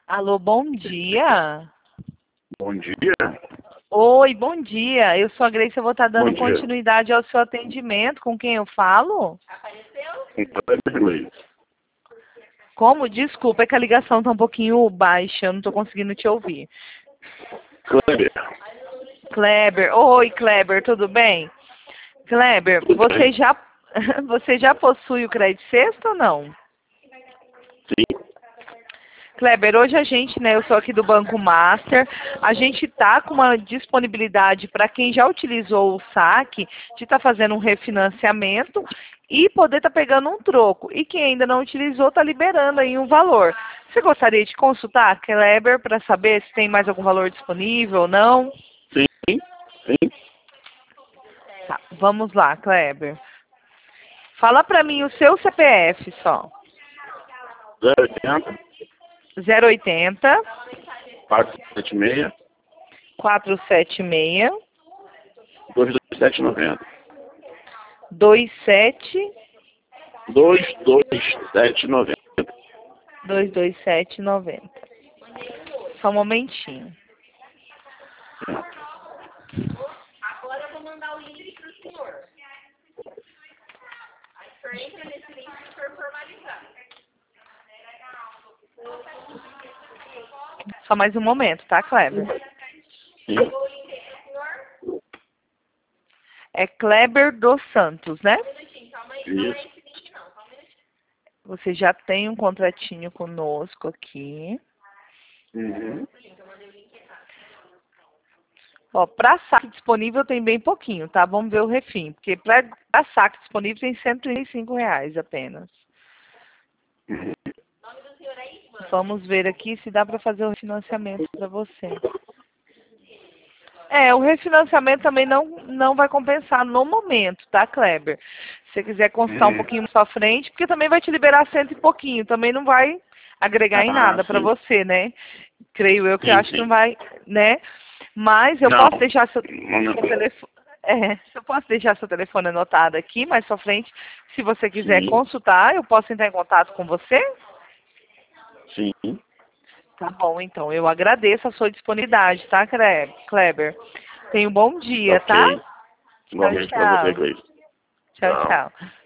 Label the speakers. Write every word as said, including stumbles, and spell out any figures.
Speaker 1: Alô, bom dia.
Speaker 2: Bom dia.
Speaker 1: Oi, bom dia. Eu sou a Grace, eu vou estar dando
Speaker 2: Bom dia.
Speaker 1: continuidade ao seu atendimento. Com quem eu falo?
Speaker 2: Com Kleber Leite.
Speaker 1: Como? Desculpa, é que a ligação está um pouquinho baixa, eu não estou conseguindo te ouvir.
Speaker 2: Kleber.
Speaker 1: Kleber. Oi, Kleber, tudo bem? Kleber,
Speaker 2: Tudo
Speaker 1: você
Speaker 2: bem?
Speaker 1: já, você já possui o crédito sexta ou não?
Speaker 2: Sim.
Speaker 1: Kleber, hoje a gente, né, eu sou aqui do Banco Master, a gente tá com uma disponibilidade para quem já utilizou o saque de estar fazendo um refinanciamento e poder estar pegando um troco. E quem ainda não utilizou está liberando aí um valor. Você gostaria de consultar, Kleber, para saber se tem mais algum valor disponível ou não?
Speaker 2: Sim. Sim.
Speaker 1: Tá, vamos lá, Kleber. Fala para mim o seu C P F só.
Speaker 2: zero oitenta,
Speaker 1: zero oitenta,
Speaker 2: quatrocentos e setenta e seis,
Speaker 1: quatrocentos e setenta e seis,
Speaker 2: duzentos e vinte e sete, noventa.
Speaker 1: vinte e sete,
Speaker 2: duzentos e vinte e sete, noventa.
Speaker 1: duzentos e vinte e sete, noventa. Só um momentinho.
Speaker 3: Agora eu vou mandar o link para o senhor. Aí o senhor entra nesse link para o senhor formalizar.
Speaker 1: Só mais um momento, tá, Kleber?
Speaker 2: Sim.
Speaker 3: Pegou o link aí para o senhor?
Speaker 1: É Kleber dos Santos, né?
Speaker 3: Um minutinho, calma aí. Não é
Speaker 2: Isso.
Speaker 3: esse link não, só um minutinho.
Speaker 1: Você já tem um contratinho conosco aqui.
Speaker 2: Uhum.
Speaker 1: Ó, para saque disponível tem bem pouquinho, tá? Vamos ver o refim. Porque para saque disponível tem cento e trinta e cinco reais apenas.
Speaker 2: Uhum.
Speaker 3: O nome do senhor é Isman.
Speaker 1: Vamos ver aqui se dá para fazer o refinanciamento para você. É, o refinanciamento também não, não vai compensar no momento, tá, Kleber? Se você quiser consultar um
Speaker 2: Uhum.
Speaker 1: pouquinho mais pra frente, porque também vai te liberar cento e pouquinho, também não vai agregar em
Speaker 2: Ah,
Speaker 1: nada para
Speaker 2: sim.
Speaker 1: você, né? Creio eu que eu
Speaker 2: Sim,
Speaker 1: acho que não
Speaker 2: sim.
Speaker 1: vai, né? Mas eu
Speaker 2: Não.
Speaker 1: posso deixar seu,
Speaker 2: Não, não.
Speaker 1: seu telefone. É, eu posso deixar seu telefone anotado aqui mais pra frente. Se você quiser
Speaker 2: Sim.
Speaker 1: consultar, eu posso entrar em contato com você?
Speaker 2: Sim.
Speaker 1: Tá bom, então. Eu agradeço a sua disponibilidade, tá, Kle- Kleber? Tenha um bom dia, tá?
Speaker 2: Ok.
Speaker 1: Tchau,
Speaker 2: Igualmente para você,
Speaker 1: tchau.
Speaker 2: Gleice.
Speaker 1: Tchau,
Speaker 2: Tchau.
Speaker 1: tchau.